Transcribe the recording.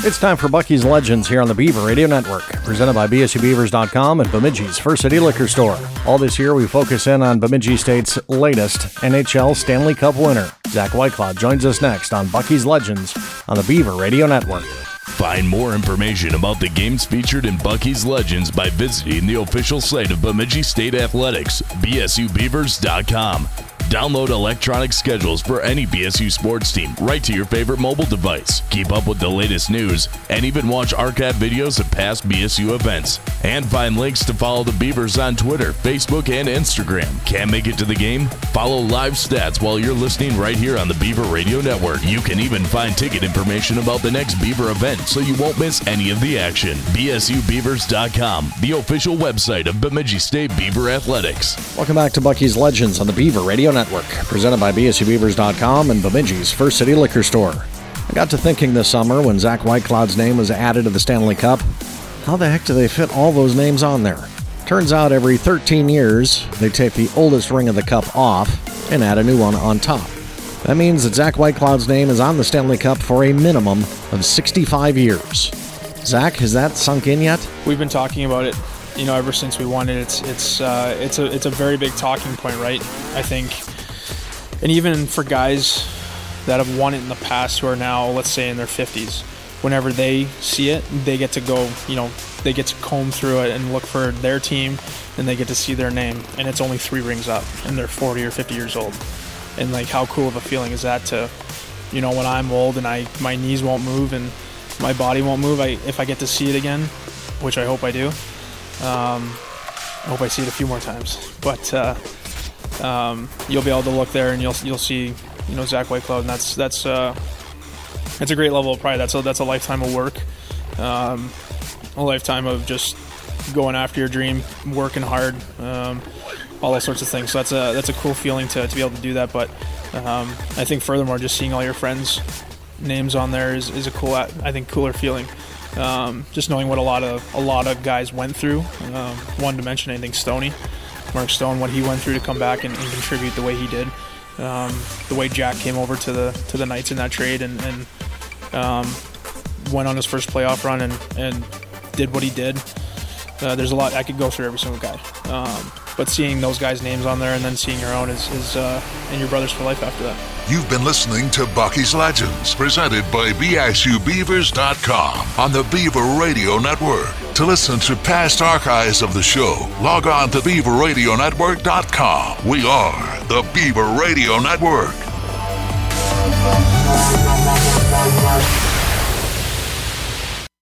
It's time for Bucky's Legends here on the Beaver Radio Network, presented by BSUBeavers.com and Bemidji's First City Liquor Store. All this year, we focus in on Bemidji State's latest NHL Stanley Cup winner. Zach Whitecloud joins us next on Bucky's Legends on the Beaver Radio Network. Find more information about the games featured in Bucky's Legends by visiting the official site of Bemidji State Athletics, BSUBeavers.com. Download electronic schedules for any BSU sports team right to your favorite mobile device. Keep up with the latest news and even watch archive videos of past BSU events. And find links to follow the Beavers on Twitter, Facebook, and Instagram. Can't make it to the game? Follow live stats while you're listening right here on the Beaver Radio Network. You can even find ticket information about the next Beaver event so you won't miss any of the action. BSUBeavers.com, the official website of Bemidji State Beaver Athletics. Welcome back to Bucky's Legends on the Beaver Radio Network, presented by BSUBeavers.com and Bemidji's First City Liquor Store. I got to thinking this summer when Zach Whitecloud's name was added to the Stanley Cup, how the heck do they fit all those names on there? Turns out every 13 years, they take the oldest ring of the cup off and add a new one on top. That means that Zach Whitecloud's name is on the Stanley Cup for a minimum of 65 years. Zach, has that sunk in yet? We've been talking about it, ever since we won it. It's a very big talking point, right? I think, and even for guys that have won it in the past who are now, let's say, in their 50s, whenever they see it, they get to go, they get to comb through it and look for their team, and they get to see their name, and it's only 3 rings up, and they're 40 or 50 years old. And like, how cool of a feeling is that to, when I'm old and my knees won't move and my body won't move, if I get to see it again, which I hope I do. I hope I see it a few more times, but you'll be able to look there and you'll see, Zach Whitecloud, and that's a great level of pride. That's a lifetime of work, a lifetime of just going after your dream, working hard, all those sorts of things. So that's a cool feeling to be able to do that. But I think furthermore, just seeing all your friends' names on there is a cool, I think, cooler feeling. Just knowing what a lot of guys went through. One to mention, I think Mark Stone, what he went through to come back and contribute the way he did. The way Jack came over to the Knights in that trade and went on his first playoff run and did what he did. There's a lot I could go through every single guy. But seeing those guys' names on there and then seeing your own is and your brothers for life after that. You've been listening to Bucky's Legends, presented by BSUBeavers.com on the Beaver Radio Network. To listen to past archives of the show, log on to BeaverRadioNetwork.com. We are the Beaver Radio Network.